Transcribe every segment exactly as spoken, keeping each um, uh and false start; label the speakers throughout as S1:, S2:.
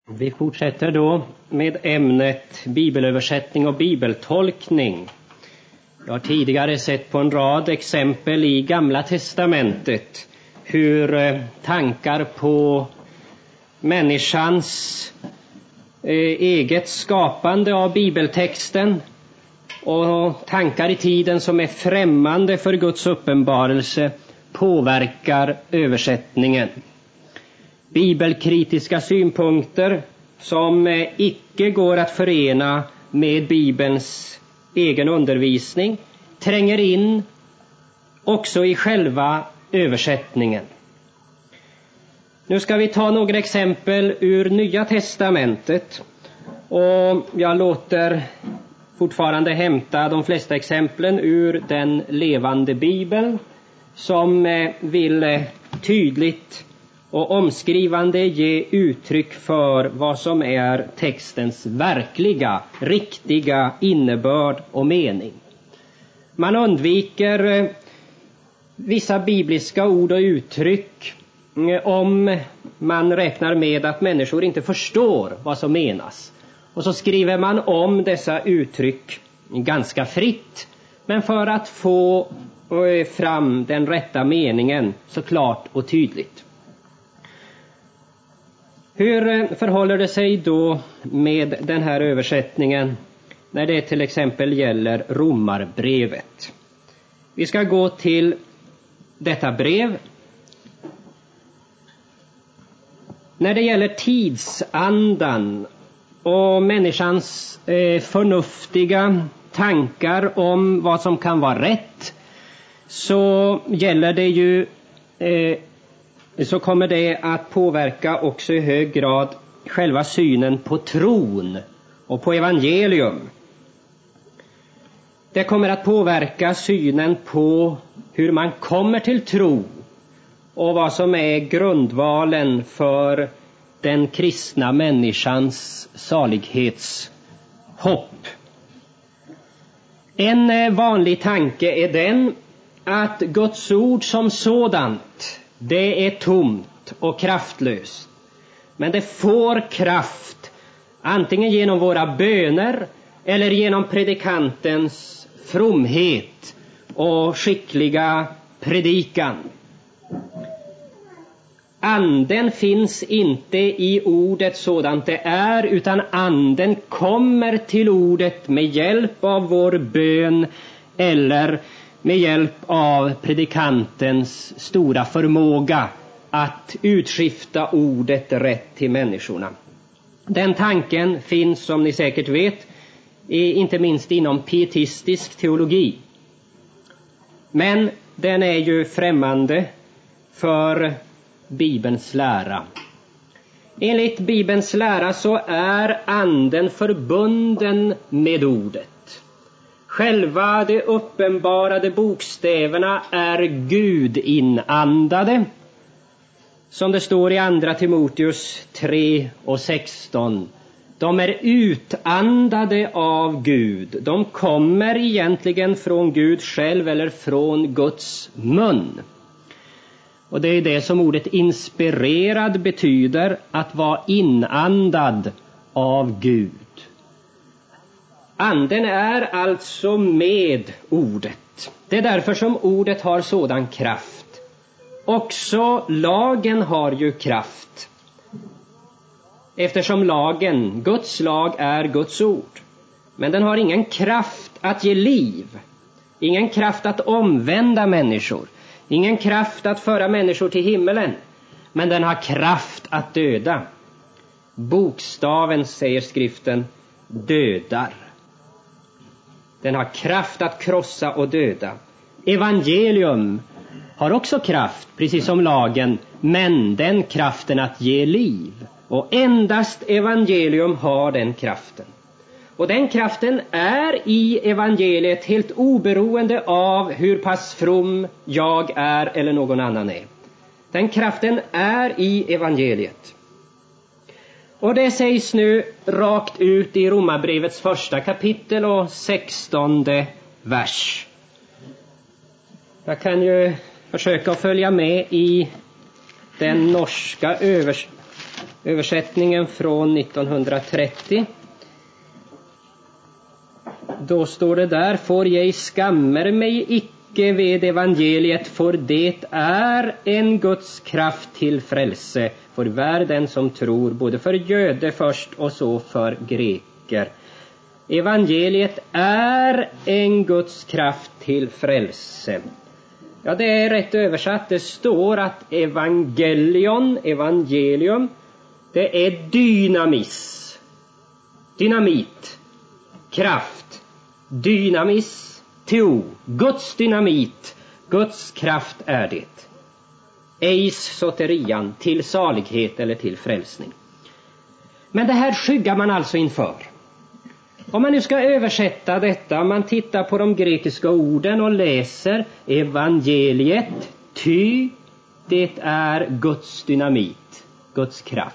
S1: Vi fortsätter då med ämnet bibelöversättning och bibeltolkning. Jag har tidigare sett på en rad exempel i Gamla testamentet hur tankar på människans eget skapande av bibeltexten och tankar i tiden som är främmande för Guds uppenbarelse påverkar översättningen. Bibelkritiska synpunkter som icke går att förena med Bibelns egen undervisning tränger in också i själva översättningen. Nu ska vi ta några exempel ur Nya testamentet, och jag låter fortfarande hämta de flesta exemplen ur den levande Bibeln, som vill tydligt och omskrivande ge uttryck för vad som är textens verkliga, riktiga innebörd och mening. Man undviker vissa bibliska ord och uttryck om man räknar med att människor inte förstår vad som menas. Och så skriver man om dessa uttryck ganska fritt, men för att få fram den rätta meningen så klart och tydligt. Hur förhåller det sig då med den här översättningen när det till exempel gäller Romarbrevet? Vi ska gå till detta brev. När det gäller tidsandan och människans eh, förnuftiga tankar om vad som kan vara rätt, så gäller det ju eh, så kommer det att påverka också i hög grad själva synen på tron och på evangelium. Det kommer att påverka synen på hur man kommer till tro och vad som är grundvalen för den kristna människans salighetshopp. En vanlig tanke är den att Guds ord som sådant, det är tomt och kraftlöst. Men det får kraft antingen genom våra böner eller genom predikantens fromhet och skickliga predikan. Anden finns inte i ordet sådant det är, utan anden kommer till ordet med hjälp av vår bön eller med hjälp av predikantens stora förmåga att utskifta ordet rätt till människorna. Den tanken finns, som ni säkert vet, inte minst inom pietistisk teologi. Men den är ju främmande för Bibelns lära. Enligt Bibelns lära så är anden förbunden med ordet. Själva de uppenbarade bokstäverna är Gud inandade. Som det står i andra Timoteus tre och sexton. De är utandade av Gud. De kommer egentligen från Gud själv eller från Guds mun. Och det är det som ordet inspirerad betyder, att vara inandad av Gud. Anden är alltså med ordet. Det är därför som ordet har sådan kraft. Också lagen har ju kraft. Eftersom lagen, Guds lag, är Guds ord. Men den har ingen kraft att ge liv. Ingen kraft att omvända människor. Ingen kraft att föra människor till himmelen. Men den har kraft att döda. Bokstaven, säger skriften, dödar. Den har kraft att krossa och döda. Evangelium har också kraft, precis som lagen, men den kraften att ge liv. Och endast evangelium har den kraften. Och den kraften är i evangeliet helt oberoende av hur pass from jag är eller någon annan är. Den kraften är i evangeliet. Och det sägs nu rakt ut i Romarbrevets första kapitel och sextonde vers. Jag kan ju försöka följa med i den norska övers- översättningen från nittonhundratrettio. Då står det där: får jag skammer mig icke vid evangeliet, för det är en Guds kraft till frälse för världen som tror, både för jöde först och så för greker. Evangeliet är en Guds kraft till frälse. Ja, det är rätt översatt. Det står att evangelion, evangelium, det är dynamis. Dynamit, kraft, dynamis, teo, Guds dynamit, Guds kraft är det. Eis soterian, till salighet eller till frälsning. Men det här skyggar man alltså inför. Om man nu ska översätta detta, man tittar på de grekiska orden och läser evangeliet, ty det är Guds dynamit, Guds kraft.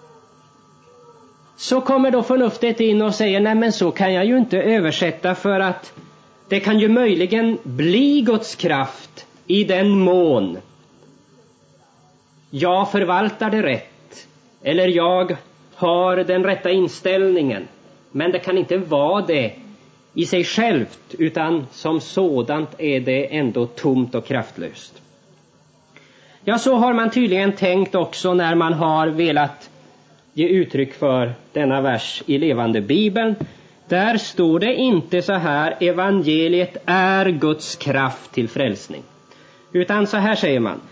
S1: Så kommer då förnuftet in och säger: nej, men så kan jag ju inte översätta, för att det kan ju möjligen bli Guds kraft i den mån jag förvaltar det rätt, eller jag har den rätta inställningen. Men det kan inte vara det i sig självt, utan som sådant är det ändå tomt och kraftlöst. Ja, så har man tydligen tänkt också när man har velat ge uttryck för denna vers i Levande Bibeln. Där står det inte så här: evangeliet är Guds kraft till frälsning. Utan så här säger man: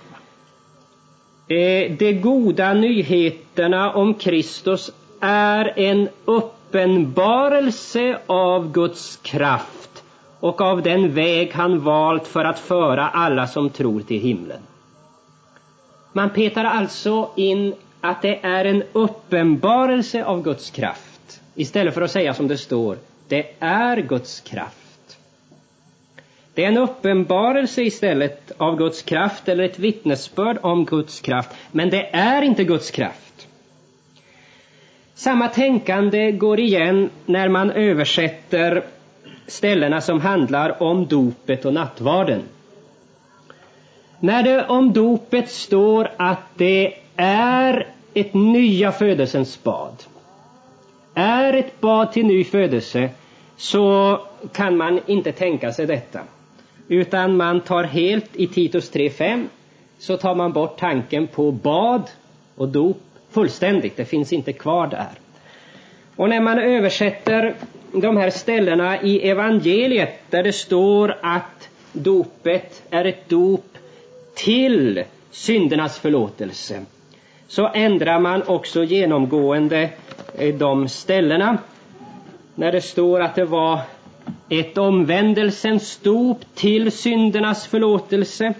S1: de goda nyheterna om Kristus är en uppenbarelse av Guds kraft och av den väg han valt för att föra alla som tror till himlen. Man petar alltså in att det är en uppenbarelse av Guds kraft, istället för att säga som det står: det är Guds kraft. Det är en uppenbarelse istället av Guds kraft, eller ett vittnesbörd om Guds kraft, men det är inte Guds kraft. Samma tänkande går igen när man översätter ställena som handlar om dopet och nattvarden. När det om dopet står att det är ett nya födelsens bad, är ett bad till ny födelse, så kan man inte tänka sig detta. Utan man tar helt i Titus tre fem, så tar man bort tanken på bad och dop fullständigt. Det finns inte kvar där. Och när man översätter de här ställena i evangeliet, där det står att dopet är ett dop till syndernas förlåtelse, så ändrar man också genomgående de ställena. När det står att det var ett omvändelsens dop till syndernas förlåtelse,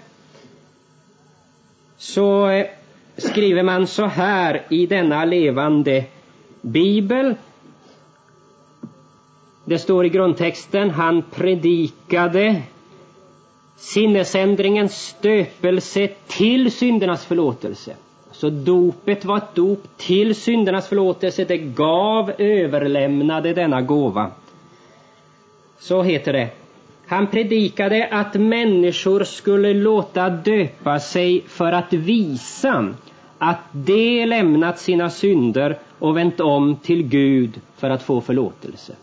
S1: så skriver man så här i denna Levande Bibel. Det står i grundtexten: han predikade sinnesändringens stöpelse till syndernas förlåtelse. Så dopet var ett dop till syndernas förlåtelse. Det gav, överlämnade denna gåva. Så heter det: han predikade att människor skulle låta döpa sig för att visa att de lämnat sina synder och vänt om till Gud för att få förlåtelse.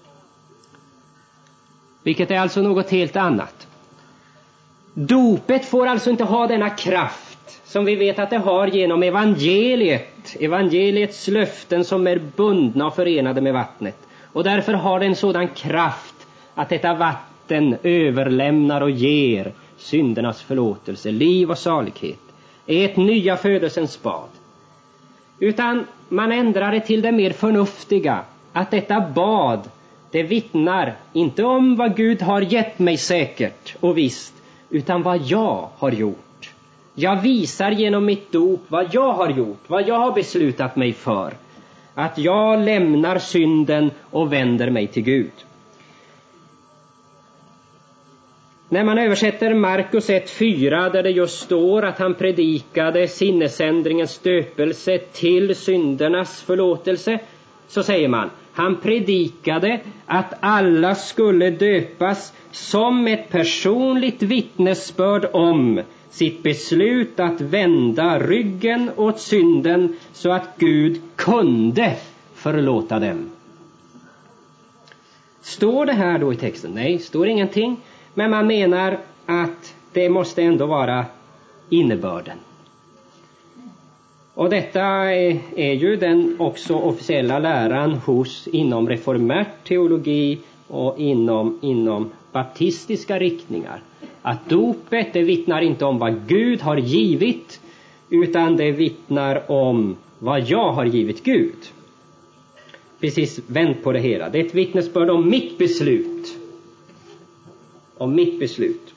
S1: Vilket är alltså något helt annat. Dopet får alltså inte ha denna kraft som vi vet att det har genom evangeliet. Evangeliets löften som är bundna och förenade med vattnet. Och därför har det en sådan kraft att detta vatten överlämnar och ger syndernas förlåtelse, liv och salighet. Är ett nya födelsens bad. Utan man ändrar det till det mer förnuftiga, att detta bad, det vittnar inte om vad Gud har gett mig säkert och visst, utan vad jag har gjort. Jag visar genom mitt dop vad jag har gjort, vad jag har beslutat mig för. Att jag lämnar synden och vänder mig till Gud. När man översätter Markus ett fyra, där det just står att han predikade sinnesändringens stöpelse till syndernas förlåtelse, så säger man: han predikade att alla skulle döpas som ett personligt vittnesbörd om sitt beslut att vända ryggen åt synden så att Gud kunde förlåta dem. Står det här då i texten? Nej, står ingenting. Men man menar att det måste ändå vara innebörden. Och detta är, är ju den också officiella läran hos inom reformärt teologi och inom, inom baptistiska riktningar. Att dopet, det vittnar inte om vad Gud har givit, utan det vittnar om vad jag har givit Gud. Precis vänt på det hela. Det är ett vittnesbörd om mitt beslut. Om mitt beslut.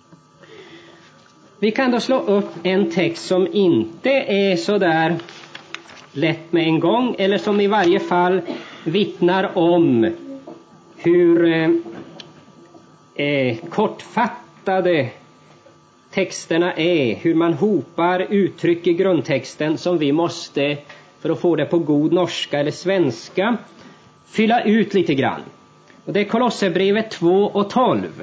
S1: Vi kan då slå upp en text som inte är så där lätt med en gång, eller som i varje fall vittnar om hur eh, eh, kortfattade texterna är, hur man hopar uttryck i grundtexten som vi måste, för att få det på god norska eller svenska, fylla ut lite grann. Och det är Kolosserbrevet två och tolv.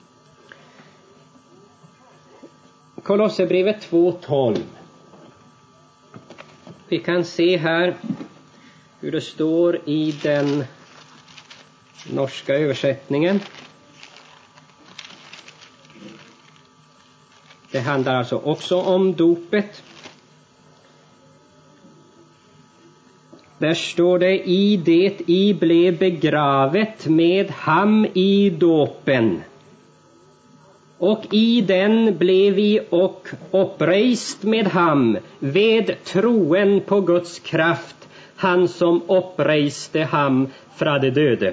S1: Kolosserbrevet två tolv. Vi kan se här hur det står i den norska översättningen. Det handlar alltså också om dopet. Där står det: i det i blev begravet med ham i dåpen. Och i den blev vi och uppreist med ham ved troen på Guds kraft, han som uppreiste ham fra de döde.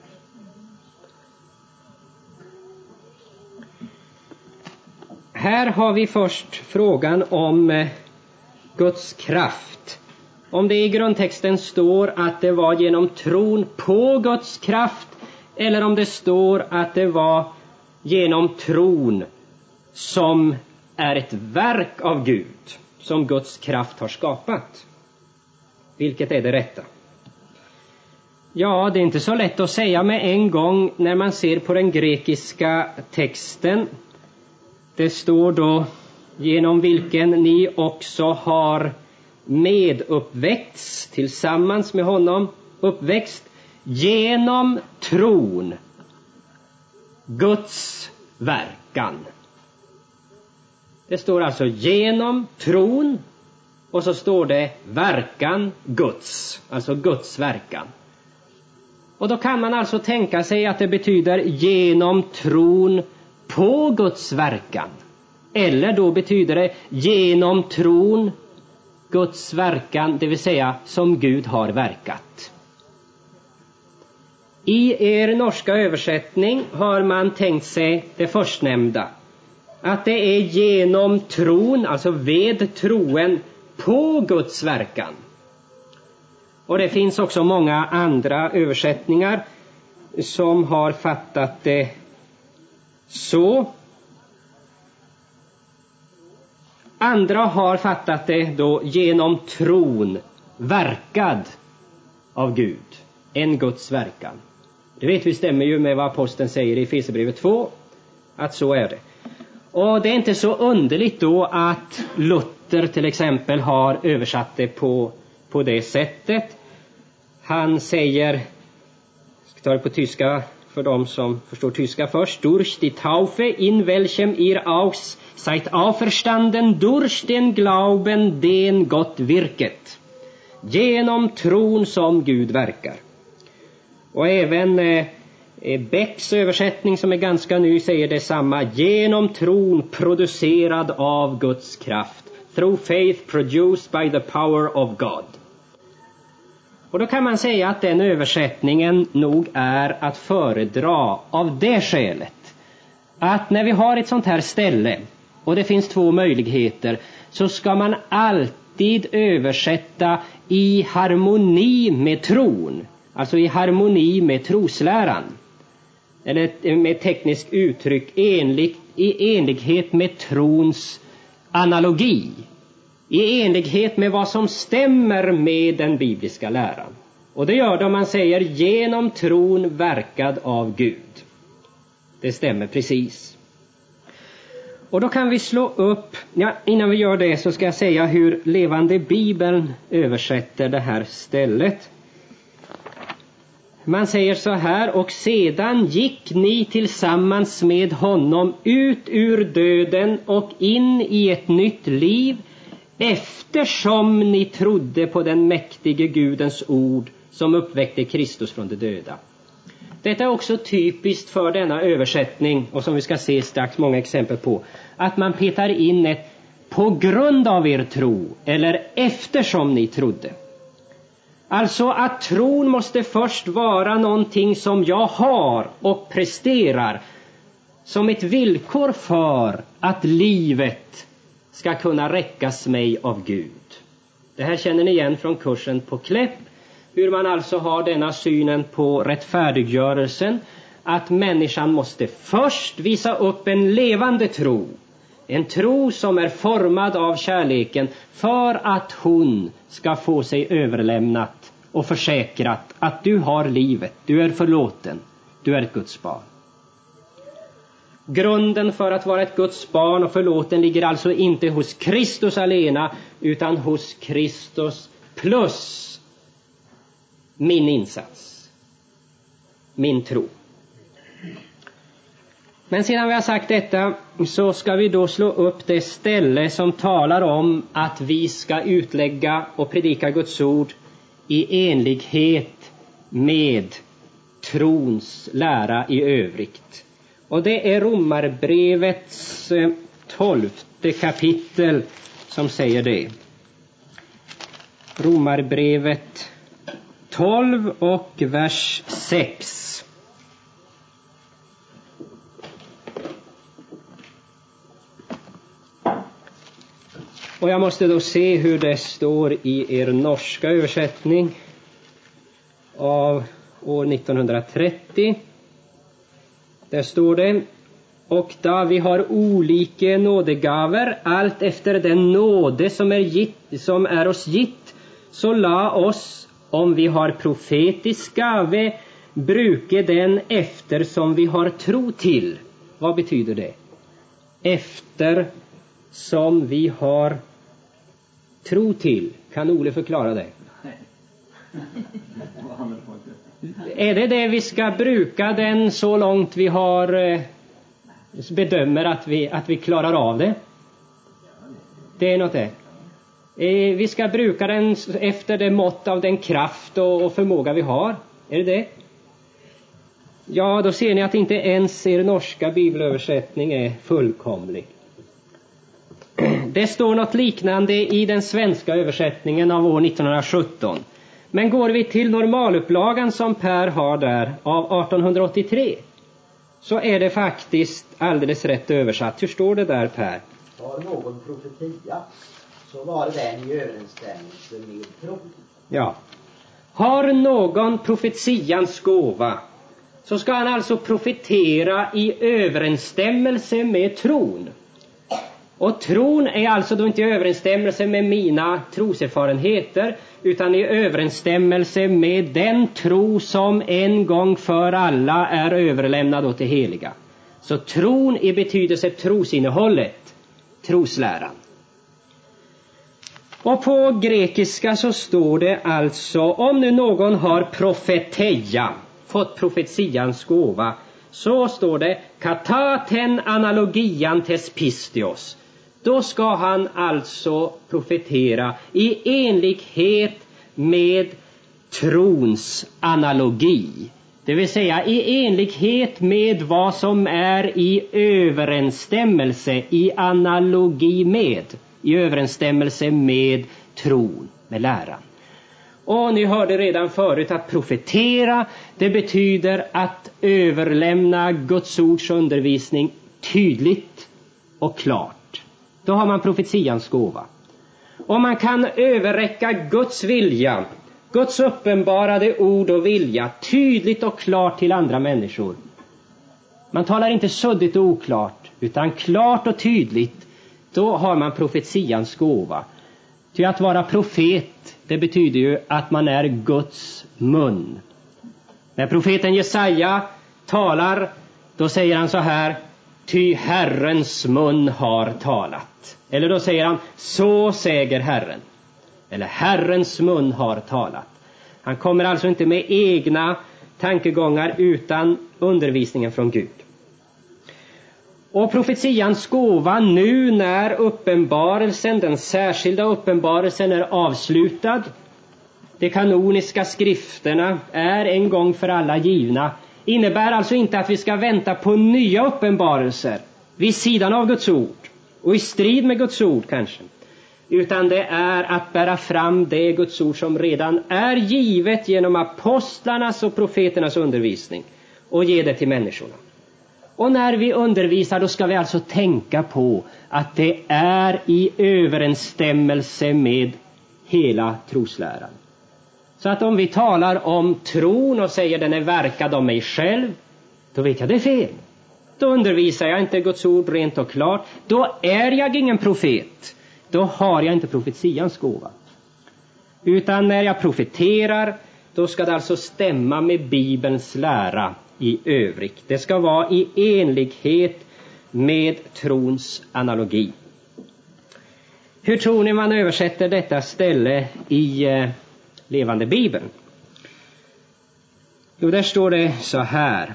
S1: Här har vi först frågan om Guds kraft. Om det i grundtexten står att det var genom tron på Guds kraft, eller om det står att det var genom tron som är ett verk av Gud, som Guds kraft har skapat. Vilket är det rätta? Ja, det är inte så lätt att säga med en gång när man ser på den grekiska texten. Det står då: genom vilken ni också har meduppväxt tillsammans med honom, uppväxt genom tron, Guds verkan. Det står alltså genom tron, och så står det verkan Guds, alltså Guds verkan. Och då kan man alltså tänka sig att det betyder genom tron på Guds verkan. Eller då betyder det genom tron Guds verkan, det vill säga som Gud har verkat. I er norska översättning har man tänkt sig det förstnämnda. Att det är genom tron, alltså ved troen på Guds verkan. Och det finns också många andra översättningar som har fattat det så. Andra har fattat det då genom tron verkad av Gud. En Guds verkan. Det vet vi stämmer ju med vad aposteln säger i Efesierbrevet två. Att så är det. Och det är inte så underligt då att Luther till exempel har översatt det på, på det sättet. Han säger, jag ska ta det på tyska för de som förstår tyska först: durch die Taufe in welchem ihr auch seid auferstanden durch den Glauben den Gott wirket. Genom tron som Gud verkar. Och även eh, Becks översättning, som är ganska ny, säger detsamma: genom tron producerad av Guds kraft. Through faith produced by the power of God. Och då kan man säga att den översättningen nog är att föredra av det skälet att när vi har ett sånt här ställe och det finns två möjligheter, så ska man alltid översätta i harmoni med tron. Alltså i harmoni med trosläran. Eller med teknisk uttryck enligt, i enlighet med trons analogi. I enlighet med vad som stämmer med den bibliska läran. Och det gör det om man säger genom tron verkad av Gud. Det stämmer precis. Och då kan vi slå upp, ja, innan vi gör det så ska jag säga hur Levande Bibeln översätter det här stället. Man säger så här: och sedan gick ni tillsammans med honom ut ur döden och in i ett nytt liv, eftersom ni trodde på den mäktige Gudens ord som uppväckte Kristus från de döda. Detta är också typiskt för denna översättning, och som vi ska se strax många exempel på, att man petar in ett på grund av er tro eller eftersom ni trodde. Alltså att tron måste först vara någonting som jag har och presterar som ett villkor för att livet ska kunna räckas mig av Gud. Det här känner ni igen från kursen på Kläpp. Hur man alltså har denna synen på rättfärdiggörelsen, att människan måste först visa upp en levande tro. En tro som är formad av kärleken för att hon ska få sig överlämnat och försäkrat att du har livet, du är förlåten, du är ett Guds barn. Grunden för att vara ett Guds barn och förlåten ligger alltså inte hos Kristus alena, utan hos Kristus plus min insats, min tro. Men sedan vi har sagt detta så ska vi då slå upp det ställe som talar om att vi ska utlägga och predika Guds ord i enlighet med trons lära i övrigt. Och det är Romarbrevets tolfte kapitel som säger det. Romarbrevet tolv och vers sex. Och jag måste då se hur det står i er norska översättning av år nittonhundratrettio. Där står det: och då vi har olika nådegaver, allt efter den nåde som är, gitt, som är oss gitt, så la oss, om vi har profetisk gave, bruke den efter som vi har tro till. Vad betyder det? Efter som vi har tro till. Kan Ole förklara det? Är det det vi ska bruka den så långt vi har eh, bedömer att vi, att vi klarar av det? Det är något det. Eh, vi ska bruka den efter det mått av den kraft och, och förmåga vi har. Är det det? Ja, då ser ni att inte ens er norska bibelöversättning är fullkomlig. Det står något liknande i den svenska översättningen av år nittonhundrasjutton. Men går vi till normalupplagan som Per har där av artonhundraåttiotre, så är det faktiskt alldeles rätt översatt. Hur står det där, Per?
S2: Var någon profetia, så var den i överensstämmelse med tro.
S1: Ja. Har någon profetians gåva, så ska han alltså profetera i överensstämmelse med tron. Och tron är alltså då inte i överensstämmelse med mina troserfarenheter, utan i överensstämmelse med den tro som en gång för alla är överlämnad åt det heliga. Så tron i betydelse trosinnehållet, trosläran. Och på grekiska så står det alltså, om nu någon har profeteia, fått profetians gåva, så står det kataten analogian tes pistios. Då ska han alltså profetera i enlighet med trons analogi. Det vill säga i enlighet med vad som är i överensstämmelse, i analogi med, i överensstämmelse med tron, med läran. Och ni hörde redan förut att profetera, det betyder att överlämna Guds ords undervisning tydligt och klart. Då har man profetians gåva. Och man kan överräcka Guds vilja, Guds uppenbarade ord och vilja tydligt och klart till andra människor. Man talar inte suddigt och oklart, utan klart och tydligt. Då har man profetians gåva. Till att vara profet, det betyder ju att man är Guds mun. När profeten Jesaja talar, då säger han så här: ty Herrens mun har talat. Eller då säger han, så säger Herren. Eller Herrens mun har talat. Han kommer alltså inte med egna tankegångar utan undervisningen från Gud. Och profetians gåva nu när uppenbarelsen, den särskilda uppenbarelsen är avslutad. De kanoniska skrifterna är en gång för alla givna. Innebär alltså inte att vi ska vänta på nya uppenbarelser vid sidan av Guds ord och i strid med Guds ord kanske. Utan det är att bära fram det Guds ord som redan är givet genom apostlarnas och profeternas undervisning och ge det till människorna. Och när vi undervisar då ska vi alltså tänka på att det är i överensstämmelse med hela trosläran. Så att om vi talar om tron och säger den är verkad av mig själv, då vet jag det är fel. Då undervisar jag inte Guds ord rent och klart. Då är jag ingen profet. Då har jag inte profetians gåva. Utan när jag profeterar, då ska det alltså stämma med Bibelns lära i övrigt. Det ska vara i enlighet med trons analogi. Hur tror ni man översätter detta ställe i eh, levande Bibeln? Jo, där står det så här.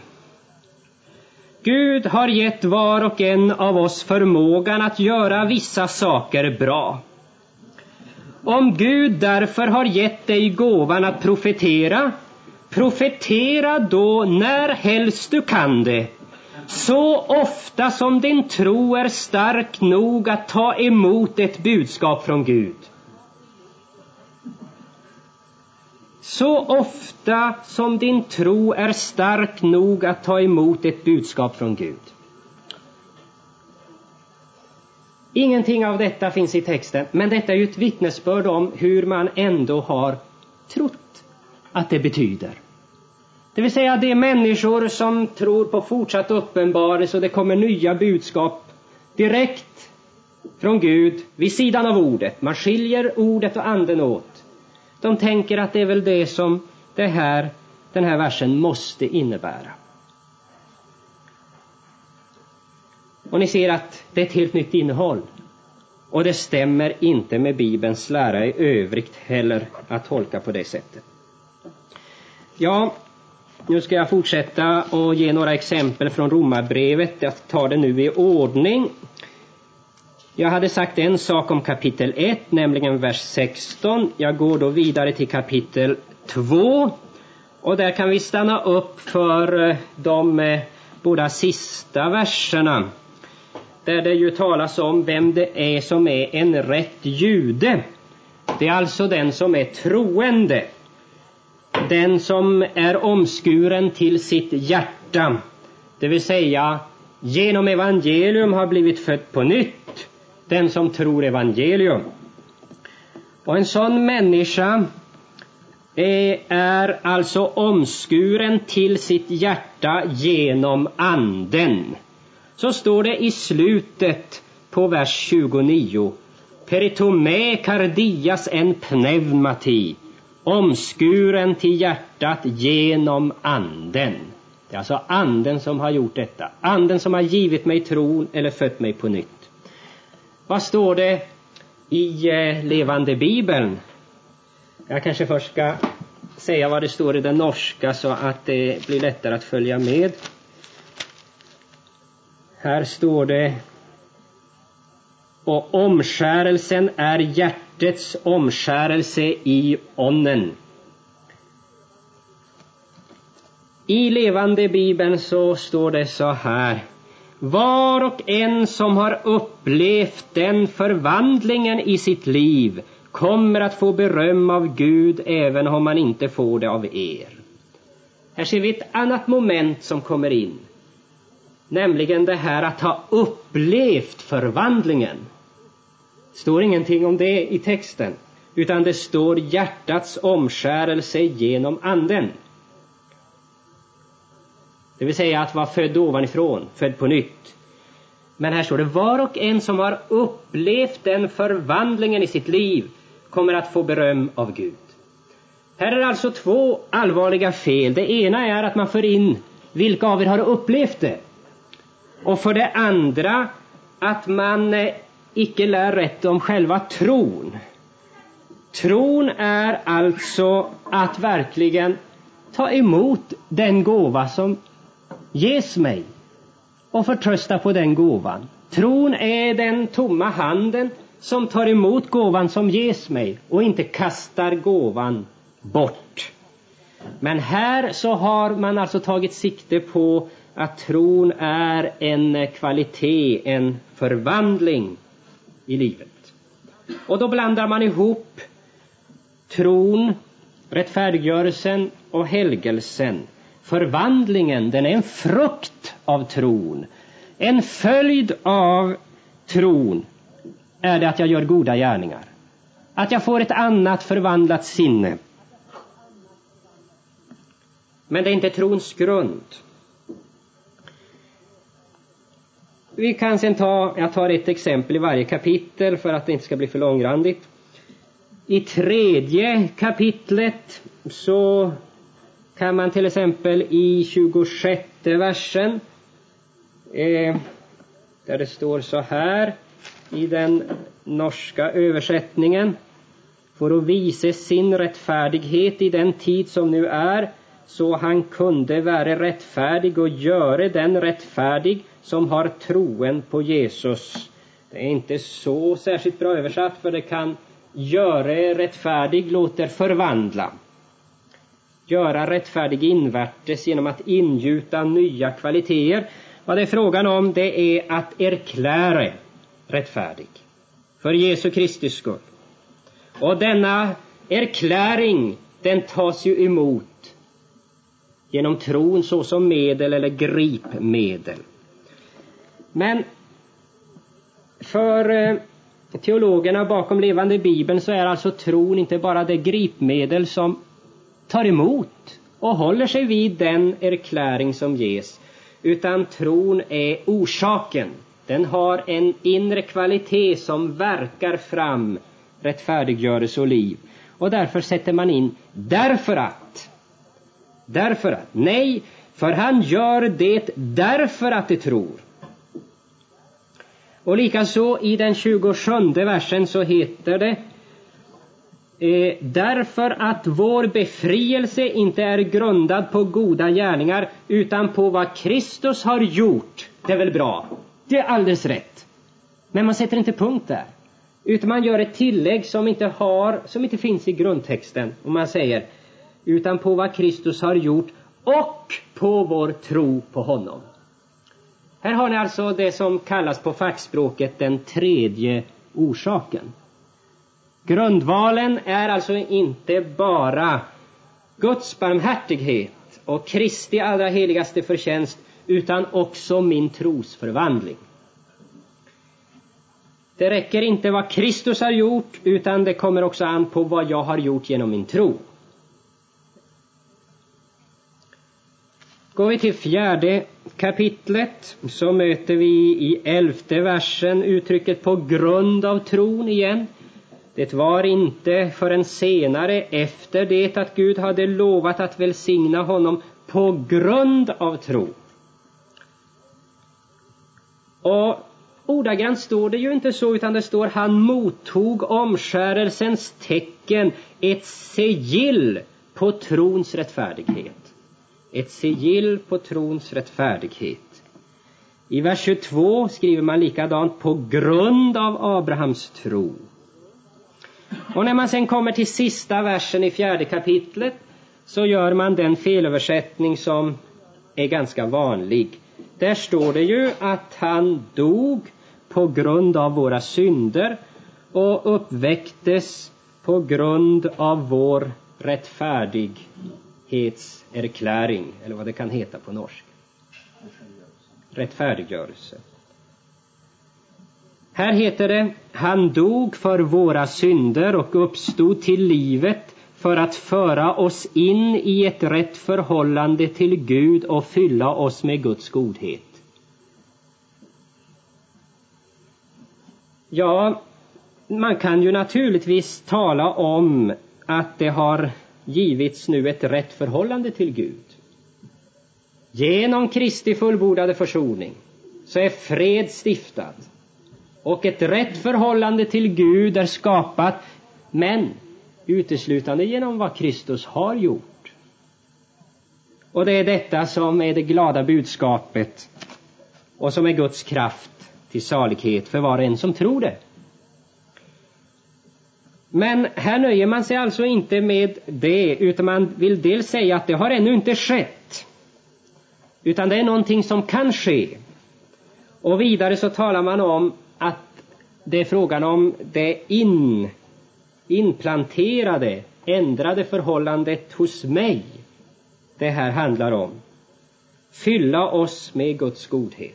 S1: Gud har gett var och en av oss förmågan att göra vissa saker bra. Om Gud därför har gett dig gåvan att profetera, profetera då när helst du kan det, så ofta som din tro är stark nog att ta emot ett budskap från Gud. Så ofta som din tro är stark nog att ta emot ett budskap från Gud. Ingenting av detta finns i texten, men detta är ju ett vittnesbörd om hur man ändå har trott att det betyder. Det vill säga det är människor som tror på fortsatt uppenbarelse och det kommer nya budskap direkt från Gud vid sidan av ordet. Man skiljer ordet och anden åt. De tänker att det är väl det som det här, den här versen måste innebära. Och ni ser att det är ett helt nytt innehåll. Och det stämmer inte med Bibelns lära i övrigt heller att tolka på det sättet. Ja, nu ska jag fortsätta och ge några exempel från Romarbrevet. Jag tar det nu i ordning. Jag hade sagt en sak om kapitel ett, nämligen vers sexton. Jag går då vidare till kapitel två. Och där kan vi stanna upp för de båda sista verserna. Där det ju talas om vem det är som är en rätt jude. Det är alltså den som är troende. Den som är omskuren till sitt hjärta. Det vill säga genom evangelium har blivit född på nytt. Den som tror evangelium. Och en sån människa är, är alltså omskuren till sitt hjärta genom anden. Så står det i slutet på vers tjugonio. Peritome cardias en pneumati. Omskuren till hjärtat genom anden. Det är alltså anden som har gjort detta. Anden som har givit mig tron eller fött mig på nytt. Vad står det i eh, levande Bibeln? Jag kanske först ska säga vad det står i den norska så att det blir lättare att följa med. Här står det: och omskärelsen är hjärtets omskärelse i onnen. I levande Bibeln så står det så här: var och en som har upplevt den förvandlingen i sitt liv kommer att få beröm av Gud även om man inte får det av er. Här ser vi ett annat moment som kommer in. Nämligen det här att ha upplevt förvandlingen. Det står ingenting om det i texten. Utan det står hjärtats omskärelse genom anden. Det vill säga att vara född ovanifrån, född på nytt. Men här står det: var och en som har upplevt den förvandlingen i sitt liv kommer att få beröm av Gud. Här är det alltså två allvarliga fel. Det ena är att man för in vilka av er har upplevt det. Och för det andra att man eh, icke lär rätt om själva tron. Tron är alltså att verkligen ta emot den gåva som ges mig och förtrösta på den gåvan. Tron är den tomma handen som tar emot gåvan som ges mig och inte kastar gåvan bort. Men här så har man alltså tagit sikte på att tron är en kvalitet, en förvandling i livet. Och då blandar man ihop tron, rättfärdiggörelsen och helgelsen. Förvandlingen, den är en frukt av tron. En följd av tron är det att jag gör goda gärningar. Att jag får ett annat förvandlat sinne. Men det är inte trons grund. Vi kan sen ta, jag tar ett exempel i varje kapitel för att det inte ska bli för långrandigt. I tredje kapitlet så kan man till exempel i tjugosjätte versen eh, där det står så här i den norska översättningen: för att visa sin rättfärdighet i den tid som nu är, så han kunde vara rättfärdig och göra den rättfärdig som har troen på Jesus. Det är inte så särskilt bra översatt, för det kan göra rättfärdig låter förvandla. Göra rättfärdig invärtes genom att ingjuta nya kvaliteter. Vad det är frågan om, det är att erklära rättfärdig för Jesu Kristi skull. Och denna erkläring, den tas ju emot genom tron såsom medel eller gripmedel. Men för teologerna bakom levande Bibeln så är alltså tron inte bara det gripmedel som tar emot och håller sig vid den erkläring som ges, utan tron är orsaken. Den har en inre kvalitet som verkar fram rättfärdiggörelse och liv. Och därför sätter man in därför att. Därför att. Nej, för han gör det därför att det tror. Och likaså i den tjugosjunde versen så heter det: eh, därför att vår befrielse inte är grundad på goda gärningar utan på vad Kristus har gjort. Det är väl bra? Det är alldeles rätt. Men man sätter inte punkt där, utan man gör ett tillägg som inte har, som inte finns i grundtexten. Och man säger: utan på vad Kristus har gjort och på vår tro på honom. Här har ni alltså det som kallas på fackspråket den tredje orsaken. Grundvalen är alltså inte bara Guds barmhärtighet och Kristi allra heligaste förtjänst, utan också min trosförvandling. Det räcker inte vad Kristus har gjort, utan det kommer också an på vad jag har gjort genom min tro. Går vi till fjärde kapitlet så möter vi i elfte versen uttrycket på grund av tron igen. Det var inte förrän senare, efter det att Gud hade lovat att välsigna honom, på grund av tro. Och ordagrant står det ju inte så, utan det står: han mottog omskärelsens tecken, ett sigill på trons rättfärdighet. Ett sigill på trons rättfärdighet. I vers tjugotvå skriver man likadant: på grund av Abrahams tro. Och när man sen kommer till sista versen i fjärde kapitlet så gör man den felöversättning som är ganska vanlig. Där står det ju att han dog på grund av våra synder och uppväcktes på grund av vår rättfärdighetserkläring, eller vad det kan heta på norsk. Rättfärdiggörelse. Här heter det: han dog för våra synder och uppstod till livet för att föra oss in i ett rätt förhållande till Gud och fylla oss med Guds godhet. Ja, man kan ju naturligtvis tala om att det har givits nu ett rätt förhållande till Gud genom Kristi fullbordade försoning, så är fred stiftad. Och ett rätt förhållande till Gud är skapat, men uteslutande genom vad Kristus har gjort. Och det är detta som är det glada budskapet och som är Guds kraft till salighet för var och en som tror det. Men här nöjer man sig alltså inte med det, utan man vill dels säga att det har ännu inte skett, utan det är någonting som kan ske. Och vidare så talar man om att det är frågan om det in, inplanterade, ändrade förhållandet hos mig det här handlar om. Fylla oss med Guds godhet.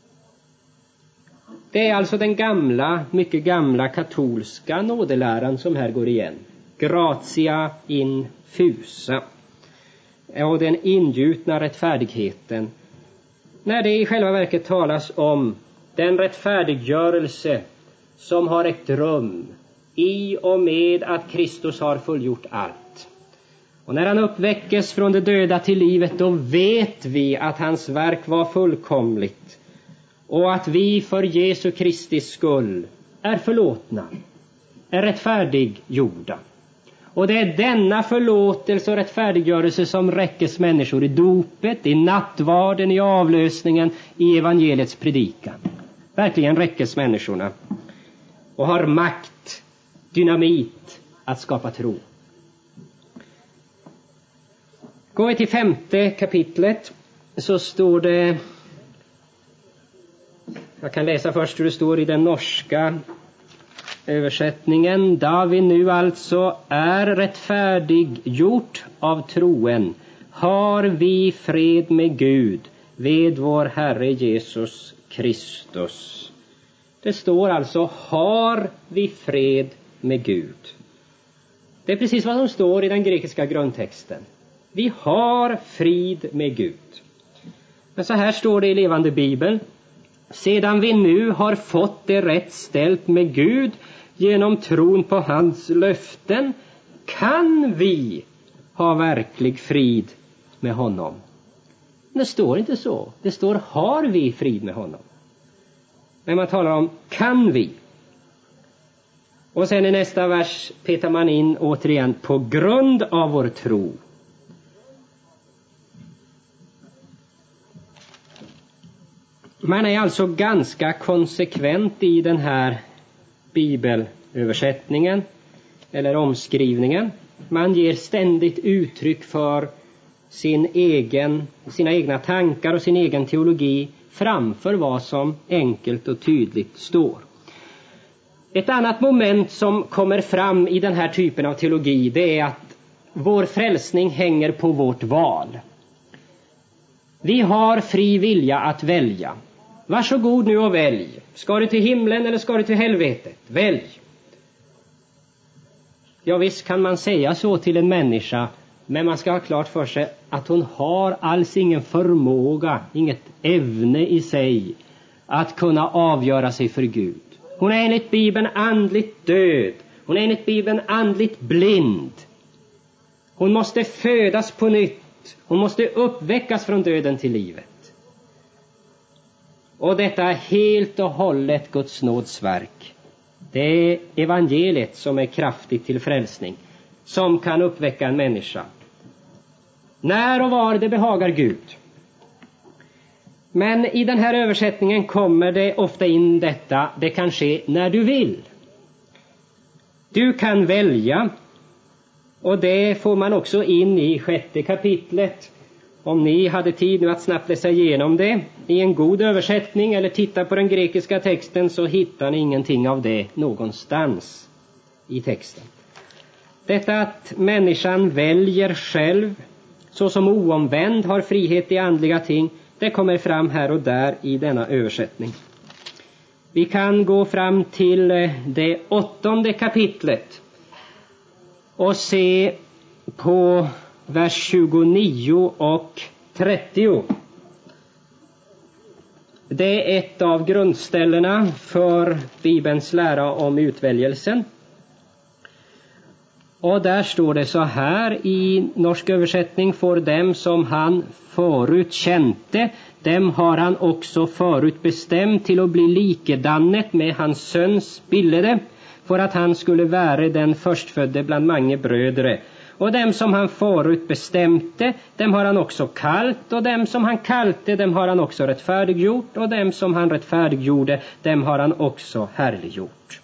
S1: Det är alltså den gamla, mycket gamla katolska nådeläran som här går igen. Gratia infusa. Och den ingjutna rättfärdigheten. När det i själva verket talas om den rättfärdiggörelse som har ägt rum i och med att Kristus har fullgjort allt. Och när han uppväckes från det döda till livet, då vet vi att hans verk var fullkomligt. Och att vi för Jesu Kristi skull är förlåtna, är rättfärdiggjorda. Och det är denna förlåtelse och rättfärdiggörelse som räckes människor i dopet, i nattvarden, i avlösningen, i evangeliets predikan. Verkligen räckes människorna och har makt, dynamit att skapa tro. Går vi till femte kapitlet så står det, jag kan läsa först hur det står i den norska översättningen. Da vi nu alltså är rättfärdiggjort av troen, har vi fred med Gud ved vår Herre Jesus Kristus. Det står alltså, har vi fred med Gud. Det är precis vad som står i den grekiska grundtexten. Vi har frid med Gud. Men så här står det i Levande Bibeln. Sedan vi nu har fått det rätt ställt med Gud genom tron på hans löften, kan vi ha verklig frid med honom. Men det står inte så. Det står, har vi frid med honom. Men man talar om, kan vi. Och sen i nästa vers petar man in återigen, på grund av vår tro. Man är alltså ganska konsekvent i den här bibelöversättningen eller omskrivningen. Man ger ständigt uttryck för sin egen, sina egna tankar och sin egen teologi framför vad som enkelt och tydligt står. Ett annat moment som kommer fram i den här typen av teologi, det är att vår frälsning hänger på vårt val. Vi har fri vilja att välja. Varsågod nu och välj. Ska du till himlen eller ska du till helvetet? Välj. Ja, visst kan man säga så till en människa, men man ska ha klart för sig att hon har alls ingen förmåga, inget ämne i sig att kunna avgöra sig för Gud. Hon är enligt Bibeln andligt död. Hon är enligt Bibeln andligt blind. Hon måste födas på nytt. Hon måste uppväckas från döden till livet. Och detta är helt och hållet Guds nåds verk. Det är evangeliet som är kraftigt till frälsning, som kan uppväcka en människa. När och var det behagar Gud. Men i den här översättningen kommer det ofta in detta, det kan ske när du vill. Du kan välja, och det får man också in i sjätte kapitlet. Om ni hade tid nu att snabbt läsa igenom det i en god översättning eller titta på den grekiska texten, så hittar ni ingenting av det någonstans i texten. Detta att människan väljer själv, så som oomvänd har frihet i andliga ting, det kommer fram här och där i denna översättning. Vi kan gå fram till det åttonde kapitlet och se på vers tjugonio och trettio. Det är ett av grundställena för Bibelns lära om utväljelsen. Och där står det så här i norsk översättning: för dem som han förut känte, dem har han också förut bestämt till att bli likedannet med hans söns billede, för att han skulle vara den förstfödde bland många brödre. Och dem som han förut bestämte, dem har han också kallt, och dem som han kalte, dem har han också rättfärdiggjort, och dem som han rättfärdiggjorde, dem har han också härliggjort.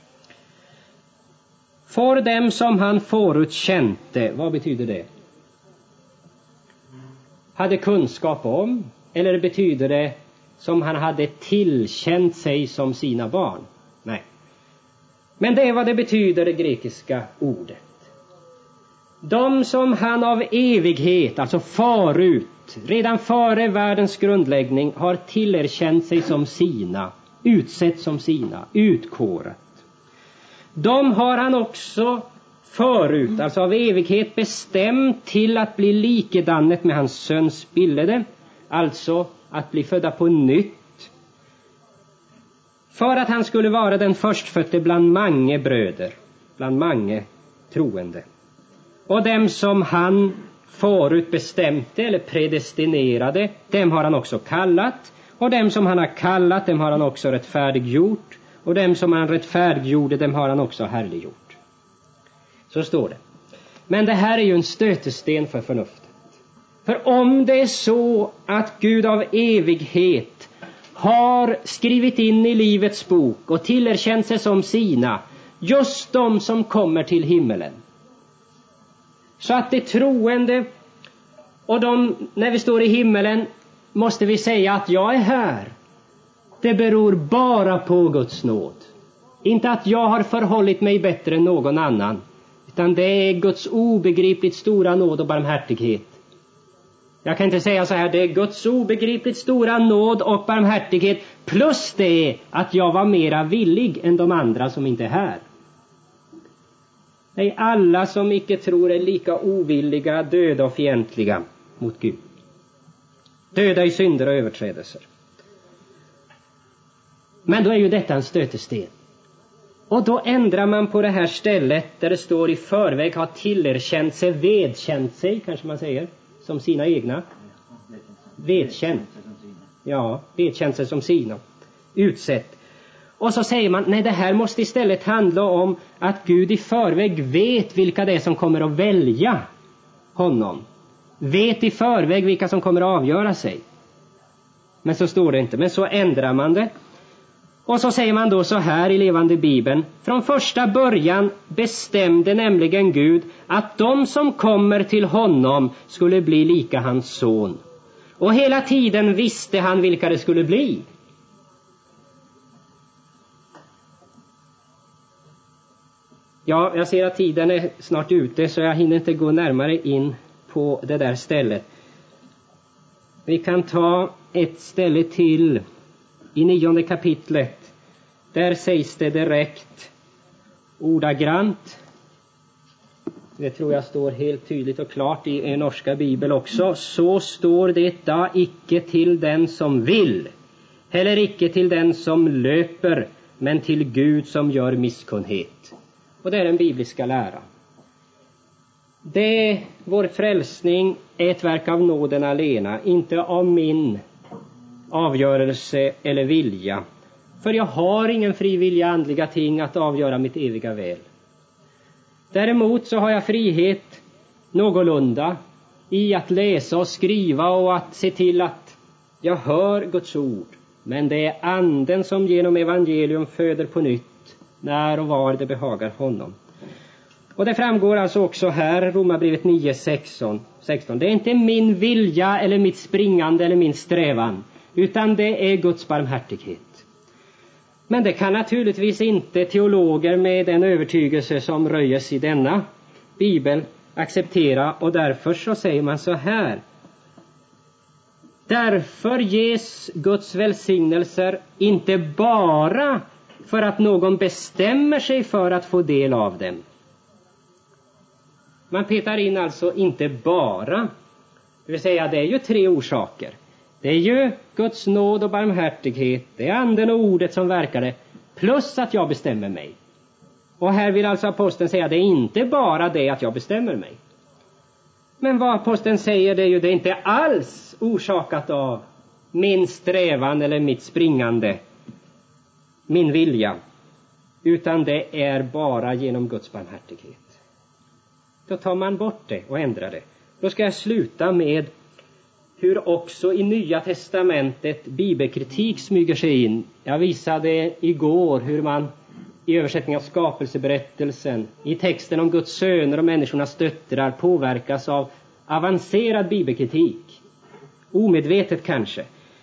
S1: För dem som han förut känte, vad betyder det? Hade kunskap om, eller betyder det som han hade tillkänt sig som sina barn? Nej. Men det är vad det betyder, det grekiska ordet. De som han av evighet, alltså förut, redan före världens grundläggning, har tillerkänt sig som sina, utsett som sina, utkårat. De har han också förut, alltså av evighet, bestämt till att bli likedannet med hans söns billede, alltså att bli födda på nytt, för att han skulle vara den förstfödde bland många bröder, bland många troende. Och dem som han förut bestämte eller predestinerade, dem har han också kallat. Och dem som han har kallat, dem har han också rättfärdiggjort. Och dem som han rättfärdiggjorde, dem har han också härliggjort. Så står det. Men det här är ju en stötesten för förnuftet. För om det är så att Gud av evighet har skrivit in i livets bok och tillerkänt sig som sina, just de som kommer till himmelen, så att det troende och de, när vi står i himmelen, måste vi säga att jag är här. Det beror bara på Guds nåd. Inte att jag har förhållit mig bättre än någon annan, utan det är Guds obegripligt stora nåd och barmhärtighet. Jag kan inte säga så här: det är Guds obegripligt stora nåd och barmhärtighet plus det att jag var mera villig än de andra som inte är här. Nej, alla som icke tror är lika ovilliga, döda och fientliga mot Gud. Döda i synder och överträdelser. Men då är ju detta en stötesten. Och då ändrar man på det här stället där det står i förväg har tillerkänt sig, vedkänt sig, kanske man säger, som sina egna. Vedkänt. Ja, vedkänt sig som sina. Utsett. Och så säger man, nej, det här måste istället handla om att Gud i förväg vet vilka det är som kommer att välja honom. Vet i förväg vilka som kommer att avgöra sig. Men så står det inte, men så ändrar man det. Och så säger man då så här i Levande Bibeln: från första början bestämde nämligen Gud att de som kommer till honom skulle bli lika hans son. Och hela tiden visste han vilka det skulle bli. Ja, jag ser att tiden är snart ute, så jag hinner inte gå närmare in på det där stället. Vi kan ta ett ställe till i nionde kapitlet. Där sägs det direkt, ordagrant. Det tror jag står helt tydligt och klart i en norska bibel också. Så står det da icke till den som vill, heller icke till den som löper, men till Gud som gör misskunnhet. Och det är den bibliska läran. Det, vår frälsning, är ett verk av nåden alena, inte av min avgörelse eller vilja. För jag har ingen fri vilja andliga ting att avgöra mitt eviga väl. Däremot så har jag frihet någorlunda i att läsa och skriva och att se till att jag hör Guds ord. Men det är anden som genom evangelium föder på nytt när och var det behagar honom. Och det framgår alltså också här, Romarbrevet nio sexton. Det är inte min vilja eller mitt springande eller min strävan, utan det är Guds barmhärtighet. Men det kan naturligtvis inte teologer med den övertygelse som röjes i denna bibel acceptera, och därför så säger man så här: därför ges Guds välsignelser inte bara för att någon bestämmer sig för att få del av dem. Man petar in alltså inte bara, det vill säga det är ju tre orsaker. Det är ju Guds nåd och barmhärtighet, det är anden och ordet som verkar det, plus att jag bestämmer mig. Och här vill alltså aposteln säga, det är inte bara det att jag bestämmer mig. Men vad aposteln säger, det är ju det är inte alls orsakat av min strävan eller mitt springande, min vilja, utan det är bara genom Guds barmhärtighet. Då tar man bort det och ändrar det. Då ska jag sluta med hur också i Nya testamentet bibelkritik smyger sig in. Jag visade igår hur man i översättning av skapelseberättelsen, i texten om Guds söner och människornas döttrar påverkas av avancerad bibelkritik. Omedvetet kanske.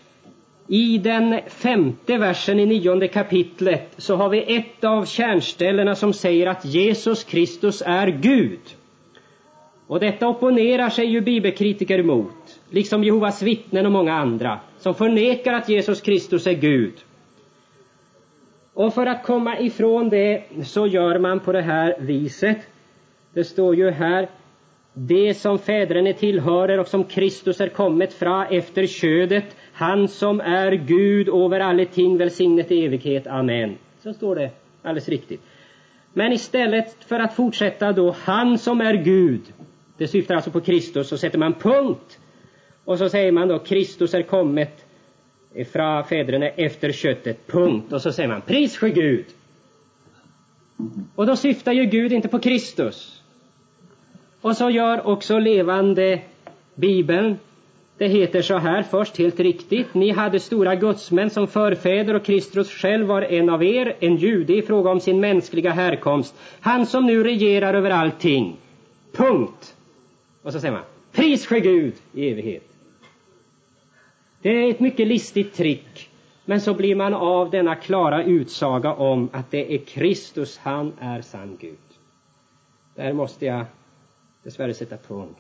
S1: I den femte versen i nionde kapitlet så har vi ett av kärnställena som säger att Jesus Kristus är Gud. Och detta opponerar sig ju bibelkritiker emot, liksom Jehovas vittnen och många andra, som förnekar att Jesus Kristus är Gud. Och för att komma ifrån det så gör man på det här viset. Det står ju här, det som fädrene tillhörer och som Kristus är kommit fra efter ködet, han som är Gud över alla ting, välsignet i evighet. Amen. Så står det alldeles riktigt. Men istället för att fortsätta då, han som är Gud, det syftar alltså på Kristus, så sätter man punkt. Och så säger man då, Kristus är kommit fra fädrene efter köttet, punkt. Och så säger man, pris för Gud. Och då syftar ju Gud inte på Kristus. Och så gör också levande Bibeln. Det heter så här först, helt riktigt. Ni hade stora gudsmän som förfäder och Kristus själv var en av er, en jude i fråga om sin mänskliga härkomst. Han som nu regerar över allting. Punkt. Och så säger man, pris för Gud i evighet. Det är ett mycket listigt trick. Men så blir man av denna klara utsaga om att det är Kristus, han är sann Gud. Där måste jag dessvärre sätta punkt.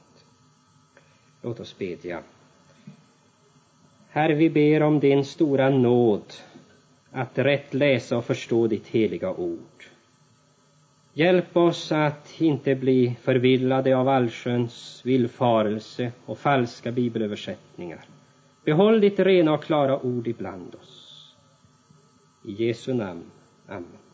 S1: Låt oss bedja. Herre, vi ber om din stora nåd att rätt läsa och förstå ditt heliga ord. Hjälp oss att inte bli förvillade av allsköns villfarelse och falska bibelöversättningar. Behåll ditt rena och klara ord ibland oss. I Jesu namn. Amen.